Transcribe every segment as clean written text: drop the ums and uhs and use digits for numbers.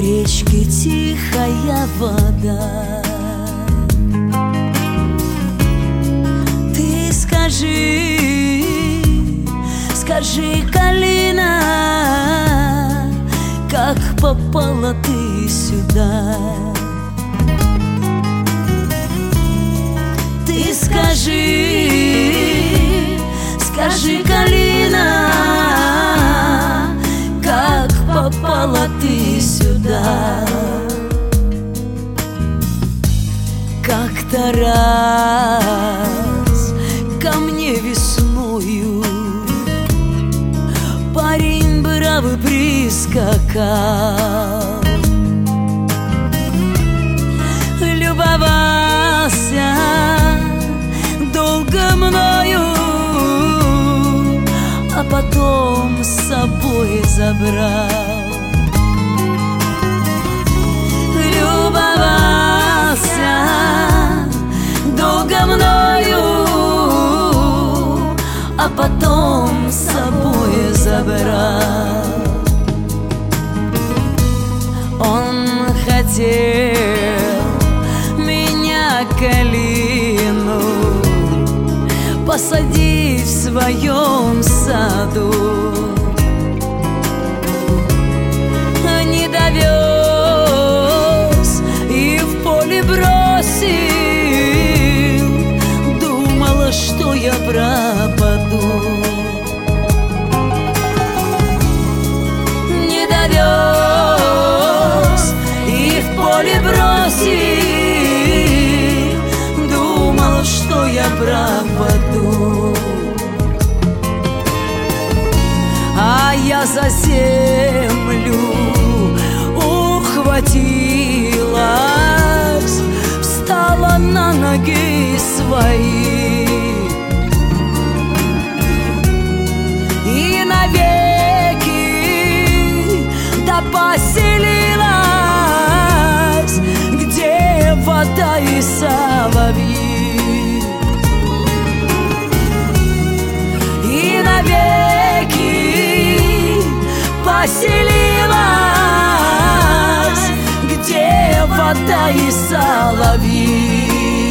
речки тихая вода. Ты скажи, калина, как попала ты сюда? Ты скажи, калина, как попала ты сюда? Как-то раз ко мне весною парень бравый прискакал, любовался долго мною, а потом с собой забрал. Любовался долго мною, а потом с собой забрал. Он хотел меня, калину, посадить в своем саду, не довез и в поле бросил, думала, что я пропаду. Не довез и в поле бросил, думала, что я пропаду. А я за землю ухватилась, встала на ноги свои и навеки да поселилась, где вода и соловьи. И навеки поселилась, где вода и соловьи.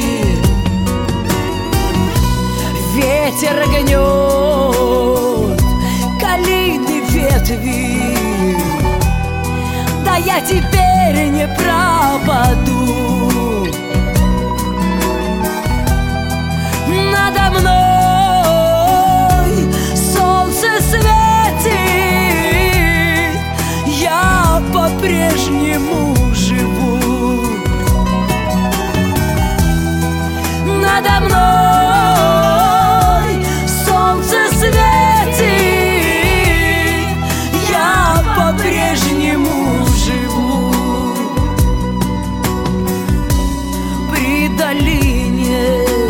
Ветер гнет калины ветви, да я теперь не пропаду. Надо мной солнце светит, я по-прежнему живу. Надо мной солнце светит, я по-прежнему живу. При долине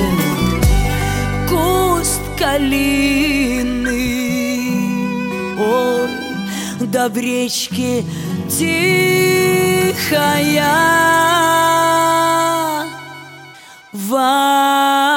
куст калины, ой, да в речке тихая вода.